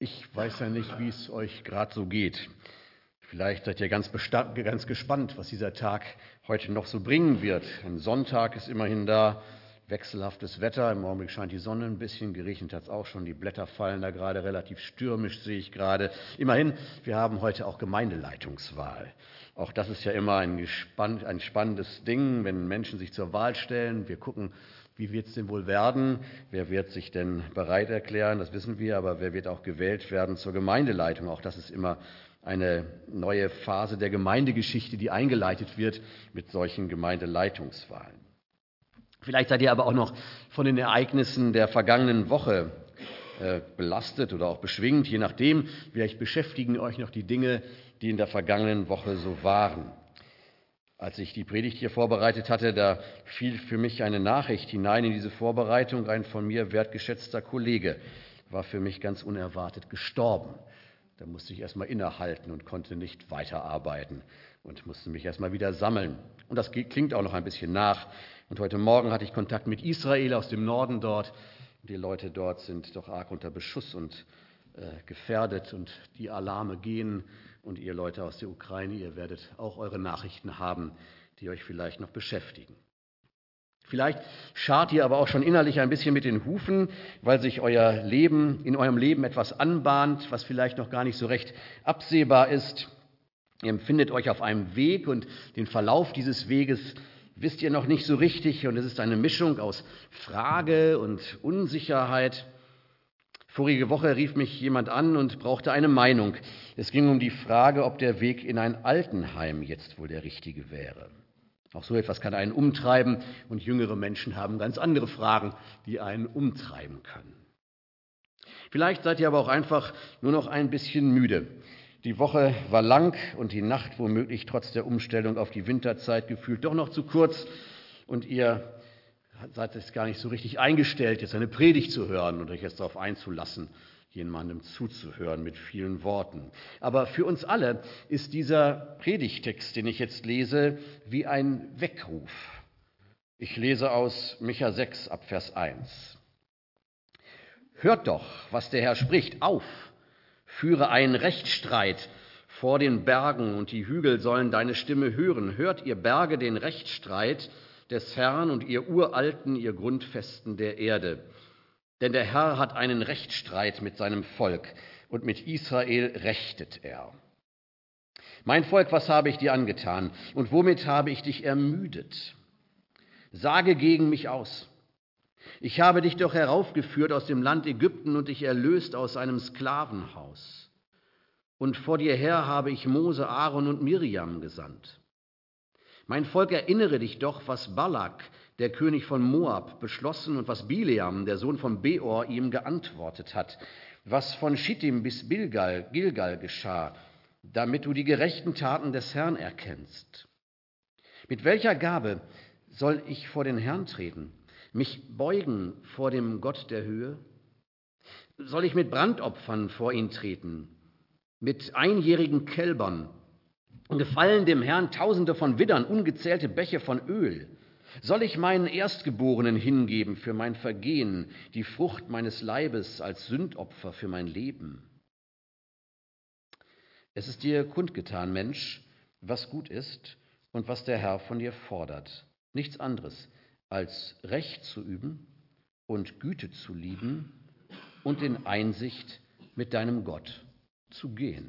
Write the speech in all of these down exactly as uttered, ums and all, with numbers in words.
Ich weiß ja nicht, wie es euch gerade so geht. Vielleicht seid ihr ganz, bestand, ganz gespannt, was dieser Tag heute noch so bringen wird. Ein Sonntag ist immerhin da, wechselhaftes Wetter. Im Augenblick scheint die Sonne ein bisschen, geregnet hat es auch schon. Die Blätter fallen da gerade relativ stürmisch, sehe ich gerade. Immerhin, wir haben heute auch Gemeindeleitungswahl. Auch das ist ja immer ein, gespann, ein spannendes Ding, wenn Menschen sich zur Wahl stellen. Wir gucken, wie wird es denn wohl werden? Wer wird sich denn bereit erklären? Das wissen wir, aber wer wird auch gewählt werden zur Gemeindeleitung? Auch das ist immer eine neue Phase der Gemeindegeschichte, die eingeleitet wird mit solchen Gemeindeleitungswahlen. Vielleicht seid ihr aber auch noch von den Ereignissen der vergangenen Woche äh, belastet oder auch beschwingt, je nachdem. Vielleicht beschäftigen euch noch die Dinge, die in der vergangenen Woche so waren. Als ich die Predigt hier vorbereitet hatte, da fiel für mich eine Nachricht hinein in diese Vorbereitung. Ein von mir wertgeschätzter Kollege war für mich ganz unerwartet gestorben. Da musste ich erst mal innehalten und konnte nicht weiterarbeiten und musste mich erst mal wieder sammeln. Und das klingt auch noch ein bisschen nach. Und heute Morgen hatte ich Kontakt mit Israel aus dem Norden dort. Die Leute dort sind doch arg unter Beschuss und äh, gefährdet und die Alarme gehen. Und ihr Leute aus der Ukraine, ihr werdet auch eure Nachrichten haben, die euch vielleicht noch beschäftigen. Vielleicht scharrt ihr aber auch schon innerlich ein bisschen mit den Hufen, weil sich euer Leben, in eurem Leben etwas anbahnt, was vielleicht noch gar nicht so recht absehbar ist. Ihr empfindet euch auf einem Weg und den Verlauf dieses Weges wisst ihr noch nicht so richtig. Und es ist eine Mischung aus Frage und Unsicherheit. Vorige Woche rief mich jemand an und brauchte eine Meinung. Es ging um die Frage, ob der Weg in ein Altenheim jetzt wohl der richtige wäre. Auch so etwas kann einen umtreiben und jüngere Menschen haben ganz andere Fragen, die einen umtreiben können. Vielleicht seid ihr aber auch einfach nur noch ein bisschen müde. Die Woche war lang und die Nacht womöglich trotz der Umstellung auf die Winterzeit gefühlt doch noch zu kurz und ihr seid es gar nicht so richtig eingestellt, jetzt eine Predigt zu hören und euch jetzt darauf einzulassen, jemandem zuzuhören mit vielen Worten. Aber für uns alle ist dieser Predigtext, den ich jetzt lese, wie ein Weckruf. Ich lese aus Micha sechs ab Vers eins. Hört doch, was der Herr spricht, auf, führe einen Rechtsstreit vor den Bergen und die Hügel sollen deine Stimme hören. Hört, ihr Berge, den Rechtsstreit des Herrn und ihr Uralten, ihr Grundfesten der Erde. Denn der Herr hat einen Rechtsstreit mit seinem Volk und mit Israel rechtet er. Mein Volk, was habe ich dir angetan und womit habe ich dich ermüdet? Sage gegen mich aus. Ich habe dich doch heraufgeführt aus dem Land Ägypten und dich erlöst aus einem Sklavenhaus. Und vor dir her habe ich Mose, Aaron und Miriam gesandt. Mein Volk, erinnere dich doch, was Balak, der König von Moab, beschlossen und was Bileam, der Sohn von Beor, ihm geantwortet hat, was von Schittim bis Gilgal, Gilgal geschah, damit du die gerechten Taten des Herrn erkennst. Mit welcher Gabe soll ich vor den Herrn treten, mich beugen vor dem Gott der Höhe? Soll ich mit Brandopfern vor ihn treten, mit einjährigen Kälbern? Gefallen dem Herrn Tausende von Widdern, ungezählte Bäche von Öl. Soll ich meinen Erstgeborenen hingeben für mein Vergehen, die Frucht meines Leibes als Sündopfer für mein Leben? Es ist dir kundgetan, Mensch, was gut ist und was der Herr von dir fordert. Nichts anderes, als Recht zu üben und Güte zu lieben und in Einsicht mit deinem Gott zu gehen.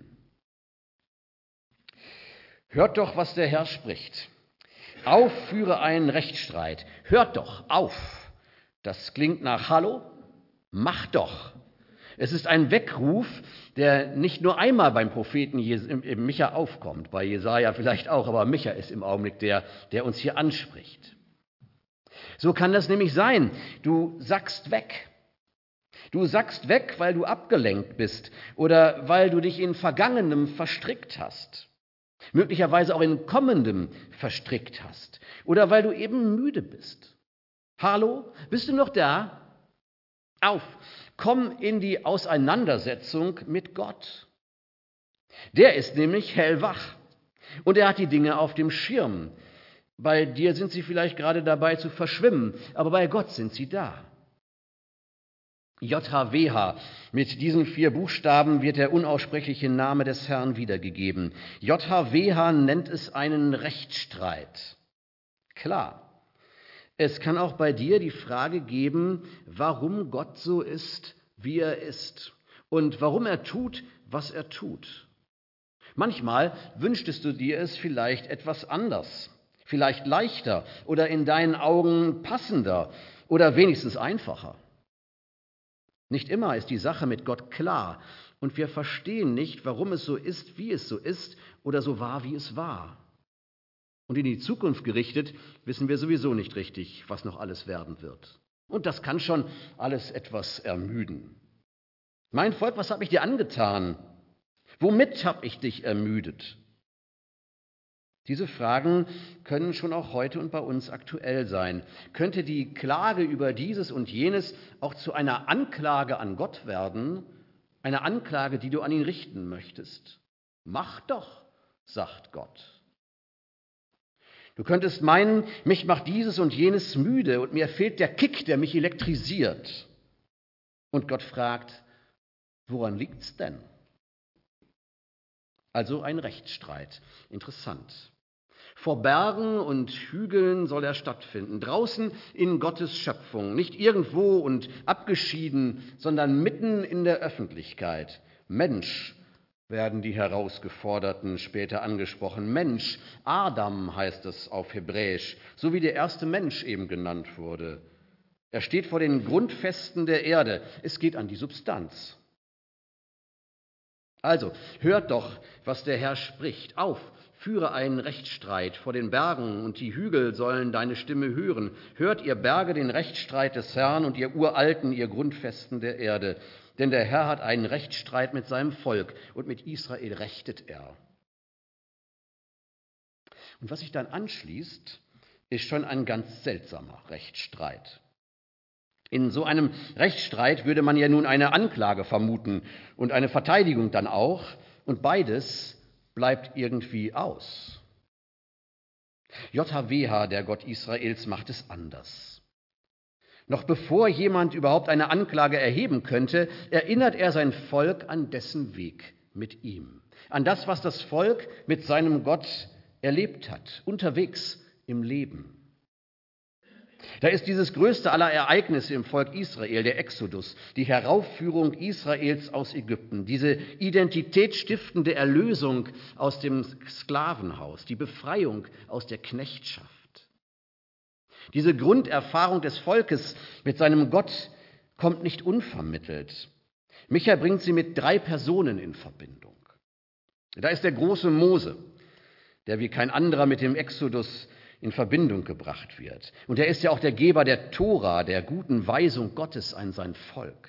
Hört doch, was der Herr spricht. Auf, führe einen Rechtsstreit. Hört doch auf. Das klingt nach Hallo. Mach doch. Es ist ein Weckruf, der nicht nur einmal beim Propheten Micha aufkommt, bei Jesaja vielleicht auch, aber Micha ist im Augenblick der, der uns hier anspricht. So kann das nämlich sein. Du sackst weg. Du sackst weg, weil du abgelenkt bist oder weil du dich in Vergangenem verstrickt hast. Möglicherweise auch in Kommendem verstrickt hast oder weil du eben müde bist. Hallo, bist du noch da? Auf, komm in die Auseinandersetzung mit Gott. Der ist nämlich hellwach und er hat die Dinge auf dem Schirm. Bei dir sind sie vielleicht gerade dabei zu verschwimmen, aber bei Gott sind sie da. J H W H. Mit diesen vier Buchstaben wird der unaussprechliche Name des Herrn wiedergegeben. J H W H nennt es einen Rechtsstreit. Klar, es kann auch bei dir die Frage geben, warum Gott so ist, wie er ist und warum er tut, was er tut. Manchmal wünschtest du dir es vielleicht etwas anders, vielleicht leichter oder in deinen Augen passender oder wenigstens einfacher. Nicht immer ist die Sache mit Gott klar und wir verstehen nicht, warum es so ist, wie es so ist oder so war, wie es war. Und in die Zukunft gerichtet wissen wir sowieso nicht richtig, was noch alles werden wird. Und das kann schon alles etwas ermüden. Mein Volk, was habe ich dir angetan? Womit habe ich dich ermüdet? Diese Fragen können schon auch heute und bei uns aktuell sein. Könnte die Klage über dieses und jenes auch zu einer Anklage an Gott werden? Eine Anklage, die du an ihn richten möchtest? Mach doch, sagt Gott. Du könntest meinen, mich macht dieses und jenes müde und mir fehlt der Kick, der mich elektrisiert. Und Gott fragt, woran liegt's denn? Also ein Rechtsstreit. Interessant. Vor Bergen und Hügeln soll er stattfinden, draußen in Gottes Schöpfung, nicht irgendwo und abgeschieden, sondern mitten in der Öffentlichkeit. Mensch werden die Herausgeforderten später angesprochen. Mensch, Adam heißt es auf Hebräisch, so wie der erste Mensch eben genannt wurde. Er steht vor den Grundfesten der Erde. Es geht an die Substanz. Also, hört doch, was der Herr spricht. Auf, führe einen Rechtsstreit vor den Bergen, und die Hügel sollen deine Stimme hören. Hört, ihr Berge, den Rechtsstreit des Herrn, und ihr Uralten, ihr Grundfesten der Erde. Denn der Herr hat einen Rechtsstreit mit seinem Volk, und mit Israel rechtet er. Und was sich dann anschließt, ist schon ein ganz seltsamer Rechtsstreit. In so einem Rechtsstreit würde man ja nun eine Anklage vermuten und eine Verteidigung dann auch, und beides bleibt irgendwie aus. J H W H, der Gott Israels, macht es anders. Noch bevor jemand überhaupt eine Anklage erheben könnte, erinnert er sein Volk an dessen Weg mit ihm, an das, was das Volk mit seinem Gott erlebt hat, unterwegs im Leben. Da ist dieses größte aller Ereignisse im Volk Israel, der Exodus, die Heraufführung Israels aus Ägypten, diese identitätsstiftende Erlösung aus dem Sklavenhaus, die Befreiung aus der Knechtschaft. Diese Grunderfahrung des Volkes mit seinem Gott kommt nicht unvermittelt. Micha bringt sie mit drei Personen in Verbindung. Da ist der große Mose, der wie kein anderer mit dem Exodus in Verbindung gebracht wird. Und er ist ja auch der Geber der Tora, der guten Weisung Gottes an sein Volk.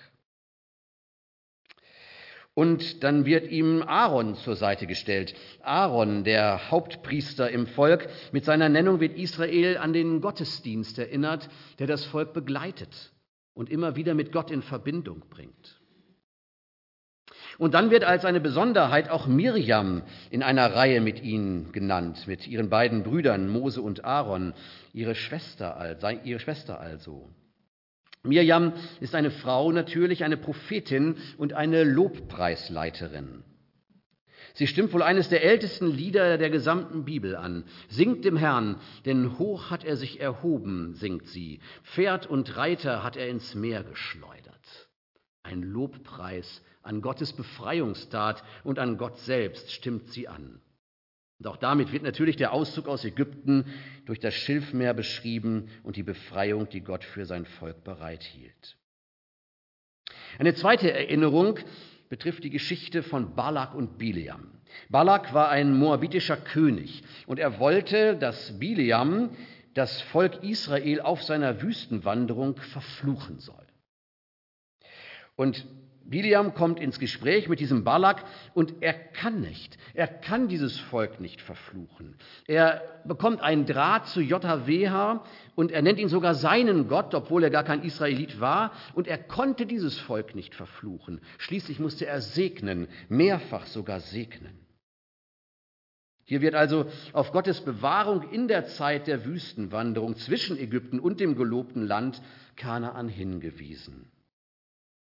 Und dann wird ihm Aaron zur Seite gestellt. Aaron, der Hauptpriester im Volk, mit seiner Nennung wird Israel an den Gottesdienst erinnert, der das Volk begleitet und immer wieder mit Gott in Verbindung bringt. Und dann wird als eine Besonderheit auch Mirjam in einer Reihe mit ihnen genannt, mit ihren beiden Brüdern Mose und Aaron, ihre Schwester, ihre Schwester also. Mirjam ist eine Frau, natürlich eine Prophetin und eine Lobpreisleiterin. Sie stimmt wohl eines der ältesten Lieder der gesamten Bibel an. Singt dem Herrn, denn hoch hat er sich erhoben, singt sie. Pferd und Reiter hat er ins Meer geschleudert. Ein Lobpreis an Gottes Befreiungstat und an Gott selbst stimmt sie an. Und auch damit wird natürlich der Auszug aus Ägypten durch das Schilfmeer beschrieben und die Befreiung, die Gott für sein Volk bereithielt. Eine zweite Erinnerung betrifft die Geschichte von Balak und Bileam. Balak war ein moabitischer König und er wollte, dass Bileam das Volk Israel auf seiner Wüstenwanderung verfluchen soll. Und Bileam kommt ins Gespräch mit diesem Balak und er kann nicht, er kann dieses Volk nicht verfluchen. Er bekommt einen Draht zu J H W H und er nennt ihn sogar seinen Gott, obwohl er gar kein Israelit war, und er konnte dieses Volk nicht verfluchen. Schließlich musste er segnen, mehrfach sogar segnen. Hier wird also auf Gottes Bewahrung in der Zeit der Wüstenwanderung zwischen Ägypten und dem gelobten Land Kanaan hingewiesen.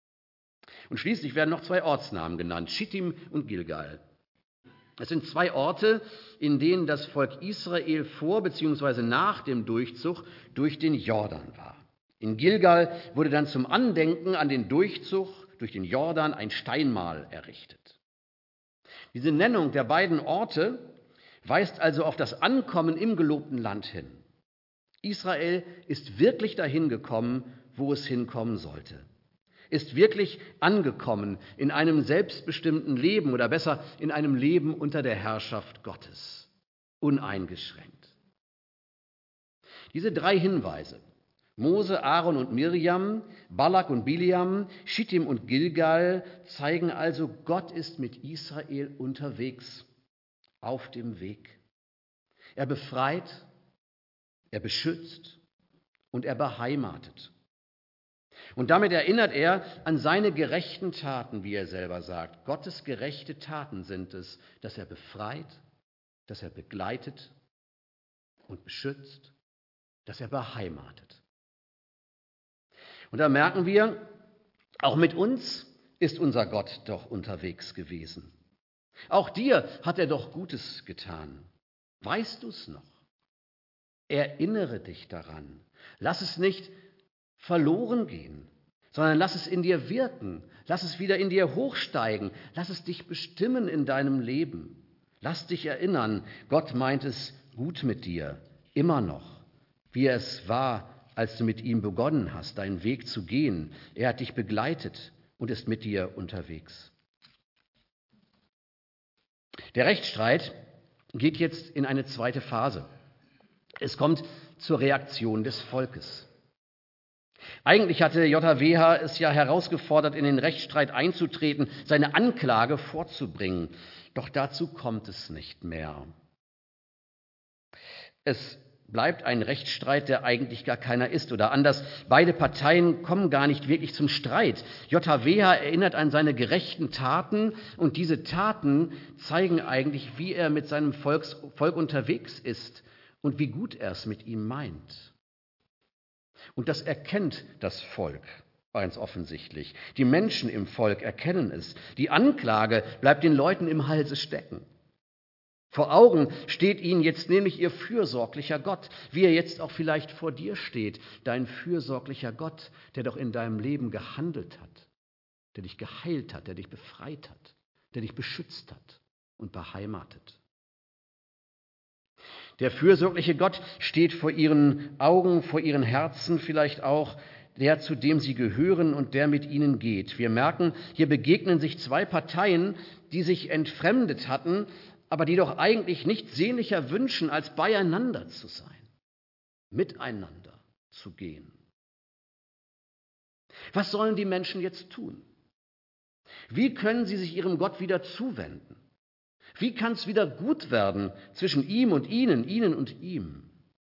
Und schließlich werden noch zwei Ortsnamen genannt, Schittim und Gilgal. Es sind zwei Orte, in denen das Volk Israel vor bzw. nach dem Durchzug durch den Jordan war. In Gilgal wurde dann zum Andenken an den Durchzug durch den Jordan ein Steinmal errichtet. Diese Nennung der beiden Orte weist also auf das Ankommen im gelobten Land hin. Israel ist wirklich dahin gekommen, wo es hinkommen sollte. Ist wirklich angekommen in einem selbstbestimmten Leben oder besser in einem Leben unter der Herrschaft Gottes, uneingeschränkt. Diese drei Hinweise, Mose, Aaron und Mirjam, Balak und Biliam, Schittim und Gilgal, zeigen also, Gott ist mit Israel unterwegs, auf dem Weg. Er befreit, er beschützt und er beheimatet. Und damit erinnert er an seine gerechten Taten, wie er selber sagt. Gottes gerechte Taten sind es, dass er befreit, dass er begleitet und beschützt, dass er beheimatet. Und da merken wir, auch mit uns ist unser Gott doch unterwegs gewesen. Auch dir hat er doch Gutes getan. Weißt du es noch? Erinnere dich daran. Lass es nicht verloren gehen, sondern lass es in dir wirken. Lass es wieder in dir hochsteigen. Lass es dich bestimmen in deinem Leben. Lass dich erinnern, Gott meint es gut mit dir, immer noch, wie es war, als du mit ihm begonnen hast, deinen Weg zu gehen. Er hat dich begleitet und ist mit dir unterwegs. Der Rechtsstreit geht jetzt in eine zweite Phase. Es kommt zur Reaktion des Volkes. Eigentlich hatte J W H es ja herausgefordert, in den Rechtsstreit einzutreten, seine Anklage vorzubringen. Doch dazu kommt es nicht mehr. Es bleibt ein Rechtsstreit, der eigentlich gar keiner ist. Oder anders, beide Parteien kommen gar nicht wirklich zum Streit. J W H erinnert an seine gerechten Taten und diese Taten zeigen eigentlich, wie er mit seinem Volks, Volk unterwegs ist und wie gut er es mit ihm meint. Und das erkennt das Volk ganz offensichtlich. Die Menschen im Volk erkennen es. Die Anklage bleibt den Leuten im Halse stecken. Vor Augen steht ihnen jetzt nämlich ihr fürsorglicher Gott, wie er jetzt auch vielleicht vor dir steht, dein fürsorglicher Gott, der doch in deinem Leben gehandelt hat, der dich geheilt hat, der dich befreit hat, der dich beschützt hat und beheimatet. Der fürsorgliche Gott steht vor ihren Augen, vor ihren Herzen vielleicht auch, der, zu dem sie gehören und der mit ihnen geht. Wir merken, hier begegnen sich zwei Parteien, die sich entfremdet hatten, aber die doch eigentlich nichts sehnlicher wünschen, als beieinander zu sein, miteinander zu gehen. Was sollen die Menschen jetzt tun? Wie können sie sich ihrem Gott wieder zuwenden? Wie kann es wieder gut werden zwischen ihm und ihnen, ihnen und ihm?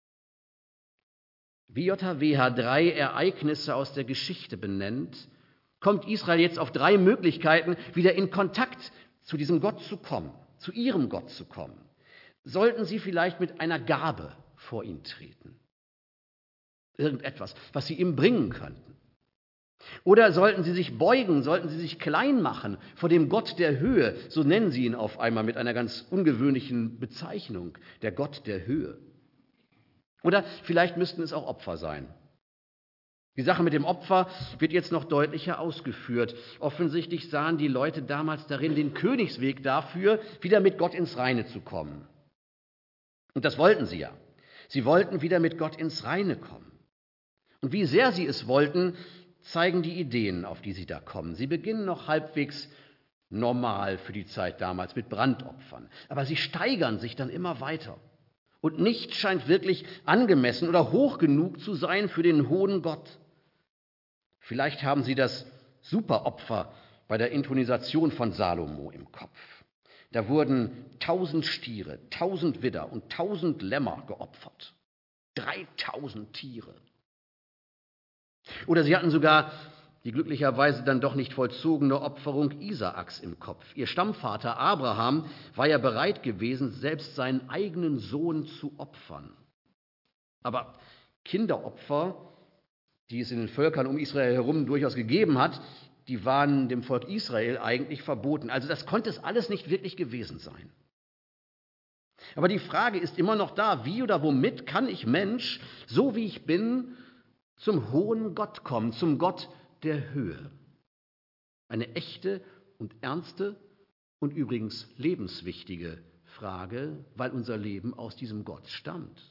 Wie J W H drei Ereignisse aus der Geschichte benennt, kommt Israel jetzt auf drei Möglichkeiten, wieder in Kontakt zu diesem Gott zu kommen, zu ihrem Gott zu kommen. Sollten sie vielleicht mit einer Gabe vor ihn treten? Irgendetwas, was sie ihm bringen könnten. Oder sollten sie sich beugen, sollten sie sich klein machen vor dem Gott der Höhe, so nennen sie ihn auf einmal mit einer ganz ungewöhnlichen Bezeichnung, der Gott der Höhe. Oder vielleicht müssten es auch Opfer sein. Die Sache mit dem Opfer wird jetzt noch deutlicher ausgeführt. Offensichtlich sahen die Leute damals darin den Königsweg dafür, wieder mit Gott ins Reine zu kommen. Und das wollten sie ja. Sie wollten wieder mit Gott ins Reine kommen. Und wie sehr sie es wollten, zeigen die Ideen, auf die sie da kommen. Sie beginnen noch halbwegs normal für die Zeit damals mit Brandopfern. Aber sie steigern sich dann immer weiter. Und nichts scheint wirklich angemessen oder hoch genug zu sein für den hohen Gott. Vielleicht haben Sie das Superopfer bei der Inthronisation von Salomo im Kopf. Da wurden tausend Stiere, tausend Widder und tausend Lämmer geopfert. Dreitausend Tiere. Oder sie hatten sogar die glücklicherweise dann doch nicht vollzogene Opferung Isaaks im Kopf. Ihr Stammvater Abraham war ja bereit gewesen, selbst seinen eigenen Sohn zu opfern. Aber Kinderopfer, die es in den Völkern um Israel herum durchaus gegeben hat, die waren dem Volk Israel eigentlich verboten. Also das konnte es alles nicht wirklich gewesen sein. Aber die Frage ist immer noch da, wie oder womit kann ich Mensch, so wie ich bin, zum hohen Gott kommen, zum Gott der Höhe? Eine echte und ernste und übrigens lebenswichtige Frage, weil unser Leben aus diesem Gott stammt.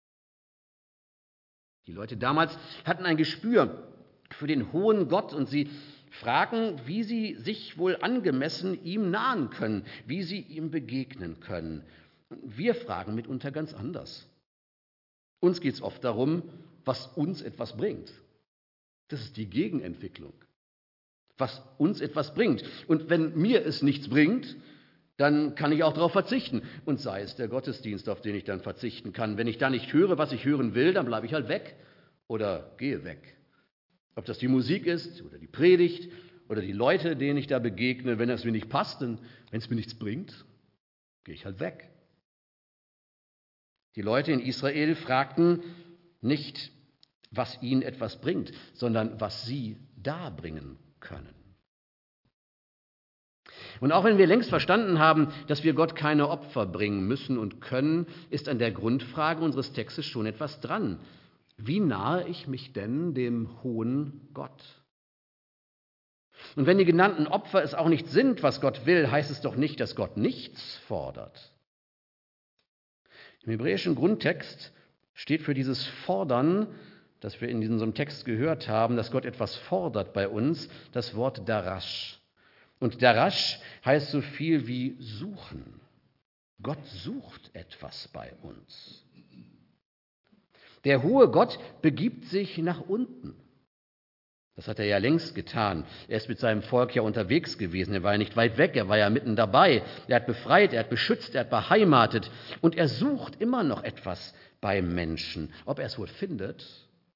Die Leute damals hatten ein Gespür für den hohen Gott und sie fragen, wie sie sich wohl angemessen ihm nahen können, wie sie ihm begegnen können. Wir fragen mitunter ganz anders. Uns geht es oft darum, was uns etwas bringt. Das ist die Gegenentwicklung. Was uns etwas bringt. Und wenn mir es nichts bringt, dann kann ich auch darauf verzichten. Und sei es der Gottesdienst, auf den ich dann verzichten kann. Wenn ich da nicht höre, was ich hören will, dann bleibe ich halt weg oder gehe weg. Ob das die Musik ist oder die Predigt oder die Leute, denen ich da begegne, wenn es mir nicht passt, und wenn es mir nichts bringt, gehe ich halt weg. Die Leute in Israel fragten nicht, was ihnen etwas bringt, sondern was sie darbringen können. Und auch wenn wir längst verstanden haben, dass wir Gott keine Opfer bringen müssen und können, ist an der Grundfrage unseres Textes schon etwas dran. Wie nahe ich mich denn dem hohen Gott? Und wenn die genannten Opfer es auch nicht sind, was Gott will, heißt es doch nicht, dass Gott nichts fordert. Im hebräischen Grundtext steht für dieses Fordern, das wir in diesem Text gehört haben, dass Gott etwas fordert bei uns, das Wort Darash. Und Darash heißt so viel wie suchen. Gott sucht etwas bei uns. Der hohe Gott begibt sich nach unten. Das hat er ja längst getan. Er ist mit seinem Volk ja unterwegs gewesen. Er war ja nicht weit weg, er war ja mitten dabei. Er hat befreit, er hat beschützt, er hat beheimatet. Und er sucht immer noch etwas beim Menschen. Ob er es wohl findet?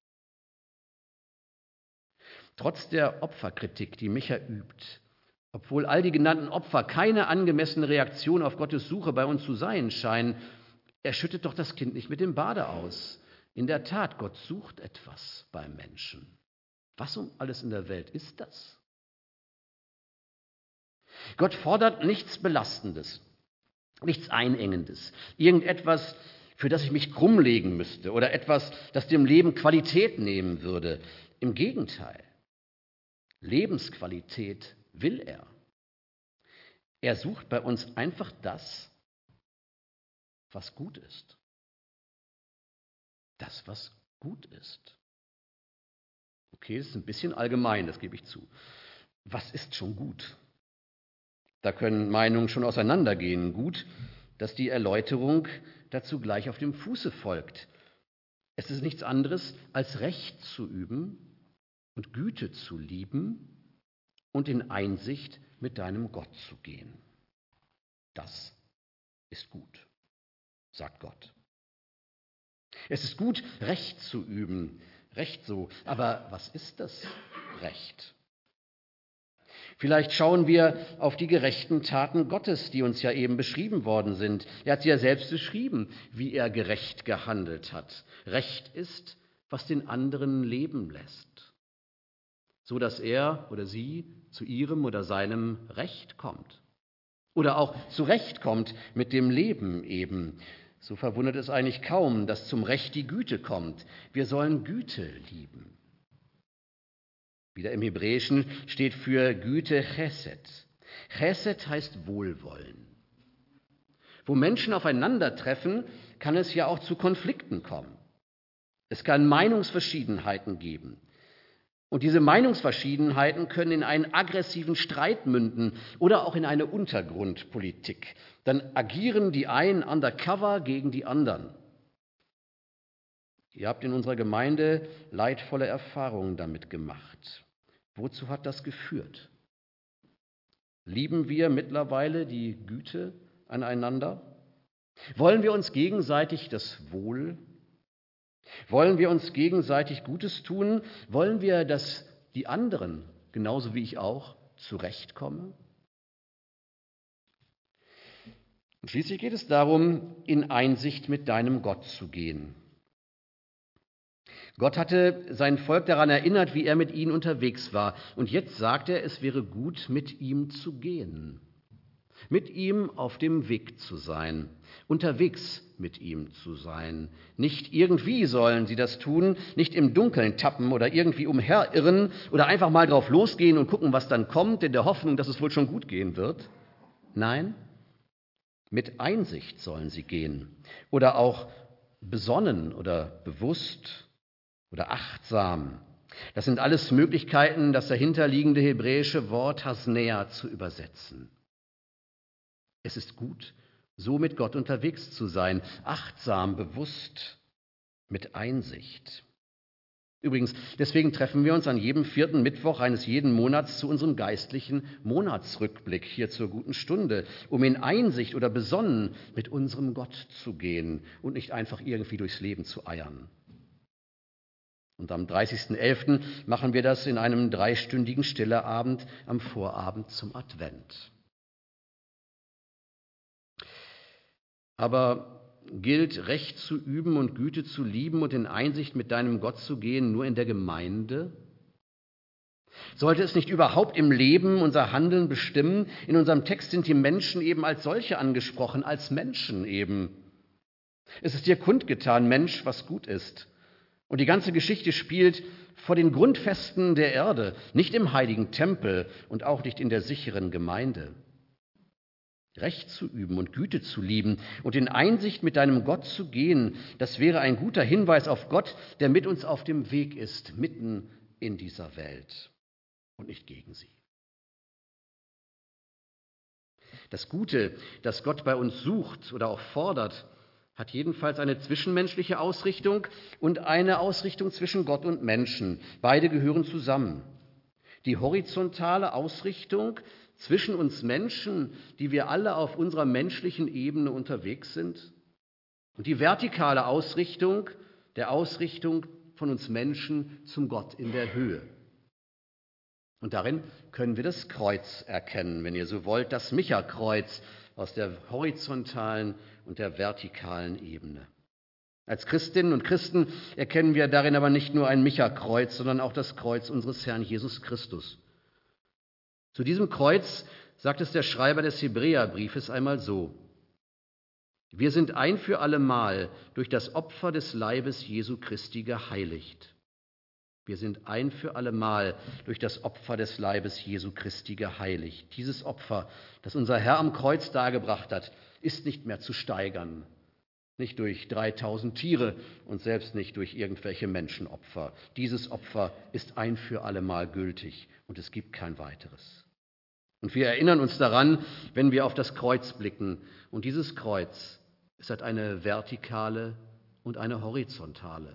Trotz der Opferkritik, die Micha übt, obwohl all die genannten Opfer keine angemessene Reaktion auf Gottes Suche bei uns zu sein scheinen, er schüttet doch das Kind nicht mit dem Bade aus. In der Tat, Gott sucht etwas beim Menschen. Was um alles in der Welt ist das? Gott fordert nichts Belastendes, nichts Einengendes, irgendetwas, für das ich mich krummlegen müsste oder etwas, das dem Leben Qualität nehmen würde. Im Gegenteil, Lebensqualität will er. Er sucht bei uns einfach das, was gut ist. Das, was gut ist. Okay, das ist ein bisschen allgemein, das gebe ich zu. Was ist schon gut? Da können Meinungen schon auseinandergehen. Gut, dass die Erläuterung dazu gleich auf dem Fuße folgt. Es ist nichts anderes, als Recht zu üben und Güte zu lieben und in Einsicht mit deinem Gott zu gehen. Das ist gut, sagt Gott. Es ist gut, Recht zu üben. Recht so. Aber was ist das Recht? Vielleicht schauen wir auf die gerechten Taten Gottes, die uns ja eben beschrieben worden sind. Er hat sie ja selbst beschrieben, wie er gerecht gehandelt hat. Recht ist, was den anderen leben lässt, so dass er oder sie zu ihrem oder seinem Recht kommt. Oder auch zurechtkommt mit dem Leben eben. So verwundert es eigentlich kaum, dass zum Recht die Güte kommt. Wir sollen Güte lieben. Wieder im Hebräischen steht für Güte Chesed. Chesed heißt Wohlwollen. Wo Menschen aufeinandertreffen, kann es ja auch zu Konflikten kommen. Es kann Meinungsverschiedenheiten geben. Und diese Meinungsverschiedenheiten können in einen aggressiven Streit münden oder auch in eine Untergrundpolitik. Dann agieren die einen undercover gegen die anderen. Ihr habt in unserer Gemeinde leidvolle Erfahrungen damit gemacht. Wozu hat das geführt? Lieben wir mittlerweile die Güte aneinander? Wollen wir uns gegenseitig das Wohl? Wollen wir uns gegenseitig Gutes tun? Wollen wir, dass die anderen, genauso wie ich auch, zurechtkommen? Und schließlich geht es darum, in Einsicht mit deinem Gott zu gehen. Gott hatte sein Volk daran erinnert, wie er mit ihnen unterwegs war. Und jetzt sagt er, es wäre gut, mit ihm zu gehen. Mit ihm auf dem Weg zu sein, unterwegs mit ihm zu sein. Nicht irgendwie sollen sie das tun, nicht im Dunkeln tappen oder irgendwie umherirren oder einfach mal drauf losgehen und gucken, was dann kommt, in der Hoffnung, dass es wohl schon gut gehen wird. Nein, mit Einsicht sollen sie gehen oder auch besonnen oder bewusst oder achtsam. Das sind alles Möglichkeiten, das dahinterliegende hebräische Wort Hasnea zu übersetzen. Es ist gut, so mit Gott unterwegs zu sein, achtsam, bewusst, mit Einsicht. Übrigens, deswegen treffen wir uns an jedem vierten Mittwoch eines jeden Monats zu unserem geistlichen Monatsrückblick hier zur guten Stunde, um in Einsicht oder besonnen mit unserem Gott zu gehen und nicht einfach irgendwie durchs Leben zu eiern. Und am dreißigsten elften machen wir das in einem dreistündigen Stilleabend am Vorabend zum Advent. Aber gilt Recht zu üben und Güte zu lieben und in Einsicht mit deinem Gott zu gehen nur in der Gemeinde? Sollte es nicht überhaupt im Leben unser Handeln bestimmen? In unserem Text sind die Menschen eben als solche angesprochen, als Menschen eben. Es ist dir kundgetan, Mensch, was gut ist. Und die ganze Geschichte spielt vor den Grundfesten der Erde, nicht im heiligen Tempel und auch nicht in der sicheren Gemeinde. Recht zu üben und Güte zu lieben und in Einsicht mit deinem Gott zu gehen, das wäre ein guter Hinweis auf Gott, der mit uns auf dem Weg ist, mitten in dieser Welt und nicht gegen sie. Das Gute, das Gott bei uns sucht oder auch fordert, hat jedenfalls eine zwischenmenschliche Ausrichtung und eine Ausrichtung zwischen Gott und Menschen. Beide gehören zusammen. Die horizontale Ausrichtung zwischen uns Menschen, die wir alle auf unserer menschlichen Ebene unterwegs sind, und die vertikale Ausrichtung, der Ausrichtung von uns Menschen zum Gott in der Höhe. Und darin können wir das Kreuz erkennen, wenn ihr so wollt, das Micha-Kreuz aus der horizontalen und der vertikalen Ebene. Als Christinnen und Christen erkennen wir darin aber nicht nur ein Micha-Kreuz, sondern auch das Kreuz unseres Herrn Jesus Christus. Zu diesem Kreuz sagt es der Schreiber des Hebräerbriefes einmal so: Wir sind ein für allemal durch das Opfer des Leibes Jesu Christi geheiligt. Wir sind ein für allemal durch das Opfer des Leibes Jesu Christi geheiligt. Dieses Opfer, das unser Herr am Kreuz dargebracht hat, ist nicht mehr zu steigern. Nicht durch dreitausend Tiere und selbst nicht durch irgendwelche Menschenopfer. Dieses Opfer ist ein für allemal gültig und es gibt kein weiteres. Und wir erinnern uns daran, wenn wir auf das Kreuz blicken. Und dieses Kreuz, es hat eine vertikale und eine horizontale.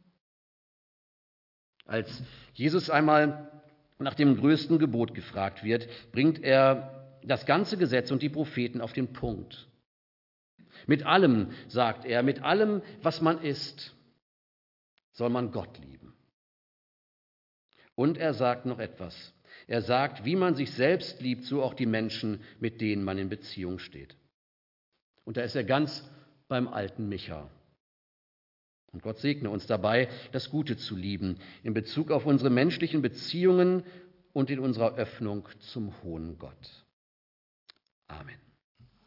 Als Jesus einmal nach dem größten Gebot gefragt wird, bringt er das ganze Gesetz und die Propheten auf den Punkt. Mit allem, sagt er, mit allem, was man ist, soll man Gott lieben. Und er sagt noch etwas. Er sagt, wie man sich selbst liebt, so auch die Menschen, mit denen man in Beziehung steht. Und da ist er ganz beim alten Micha. Und Gott segne uns dabei, das Gute zu lieben, in Bezug auf unsere menschlichen Beziehungen und in unserer Öffnung zum hohen Gott. Amen.